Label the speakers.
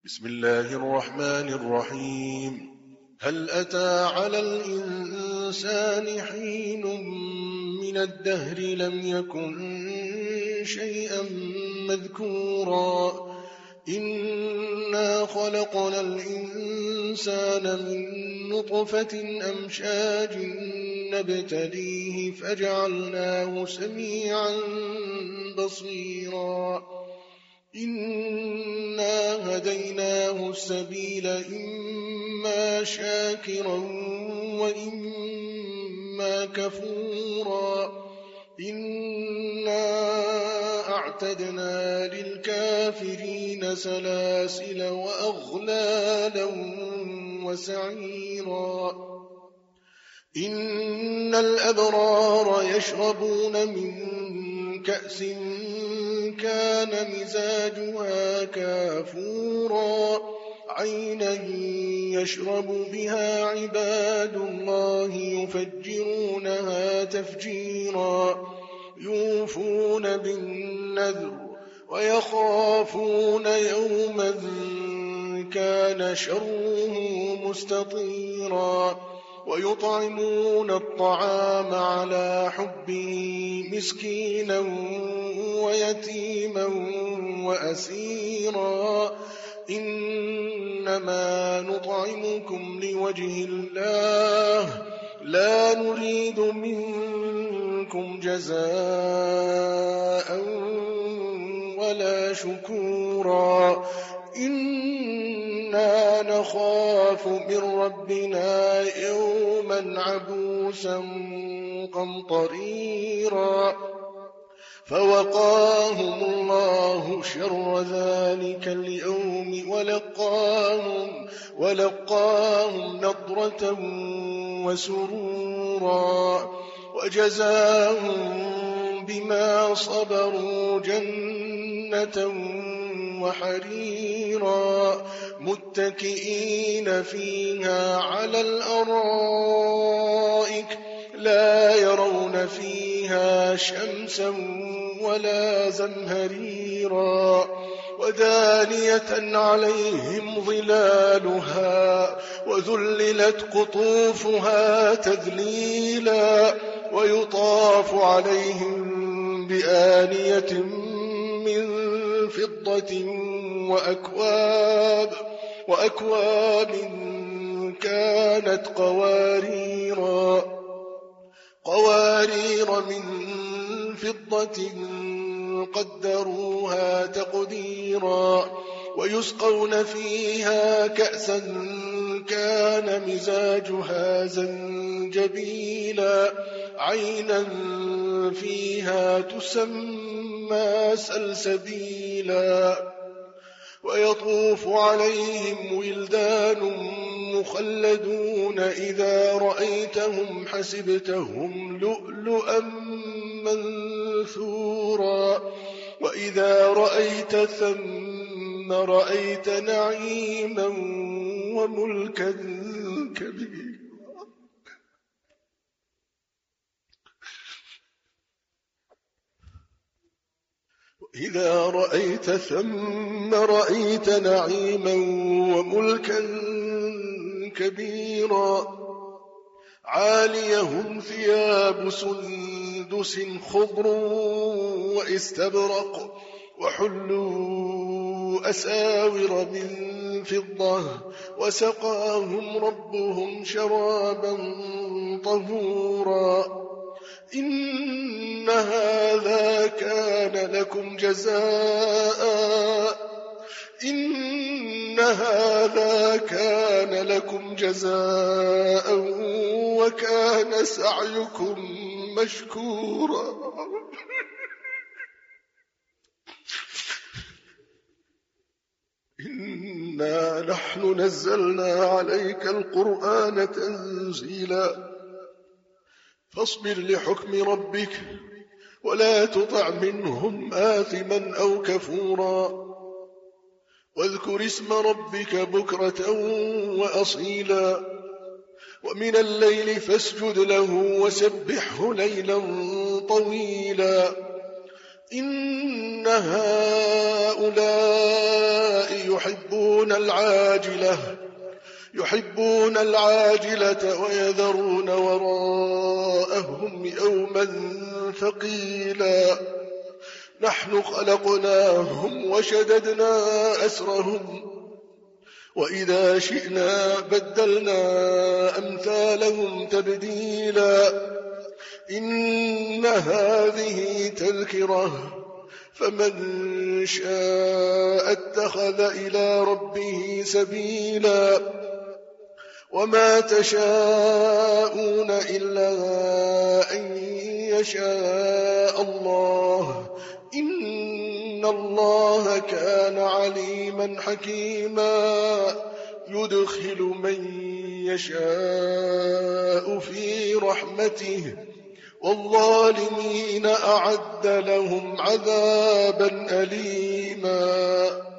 Speaker 1: بسم الله الرحمن الرحيم. هل أتى على الإنسان حين من الدهر لم يكن شيئا مذكورا إنا خلقنا الإنسان من نطفة أمشاج نبتليه فجعلناه سميعا بصيرا إنا هديناه السبيل إما شاكرا وإما كفورا إنا أعتدنا للكافرين سلاسل وأغلالا وسعيرا إن الأبرار يشربون من كأس كان مزاجها كافورا عينا يشرب بها عباد الله يفجرونها تفجيرا يوفون بالنذر ويخافون يوما كان شره مستطيرا ويطعمون الطعام على حبه مسكينا ويتيما وأسيرا إنما نطعمكم لوجه الله لا نريد منكم جزاء ولا شكورا إنا نخاف من ربنا يوما عبوسا قمطريرا فوقاهم الله شر ذلك اليوم ولقاهم نضرة وسرورا وجزاهم بما صبروا جنة وحريرا متكئين فيها على الأرائك لا يرون فيها شمسا ولا زمهريرا ودانية عليهم ظلالها وذللت قطوفها تذليلا ويطاف عليهم بآنية من فضة وأكواب كانت قوارير من فضة قدروها تقديرا ويسقون فيها كأسا كان مزاجها زنجبيلا عينا فيها تسمى سلسبيلا ويطوف عليهم ولدان مخلدون إذا رأيتهم حسبتهم لؤلؤا منثورا وإذا رأيت ثم رأيت نعيما وملكا كبيرا إذا رأيت ثم رأيت نعيما وملكا كبيرا عاليهم ثياب سندس خضر واستبرق وحلوا أساور من فضة وسقاهم ربهم شرابا طهورا إن هذا كان لكم جزاء وكان سعيكم مشكورا إنا نحن نزلنا عليك القرآن تنزيلا فاصبر لحكم ربك ولا تطع منهم آثما أو كفورا واذكر اسم ربك بكرة وأصيلا ومن الليل فاسجد له وسبحه ليلا طويلا إن هؤلاء يحبون العاجلة ويذرون وراءهم يوما ثقيلا نحن خلقناهم وشددنا أسرهم وإذا شئنا بدلنا أمثالهم تبديلا إن هذه تذكرة فمن شاء اتخذ إلى ربه سبيلا وما تشاءون إلا أن يشاء الله إن الله كان عليما حكيما يدخل من يشاء في رحمته والظالمين أعد لهم عذابا أليما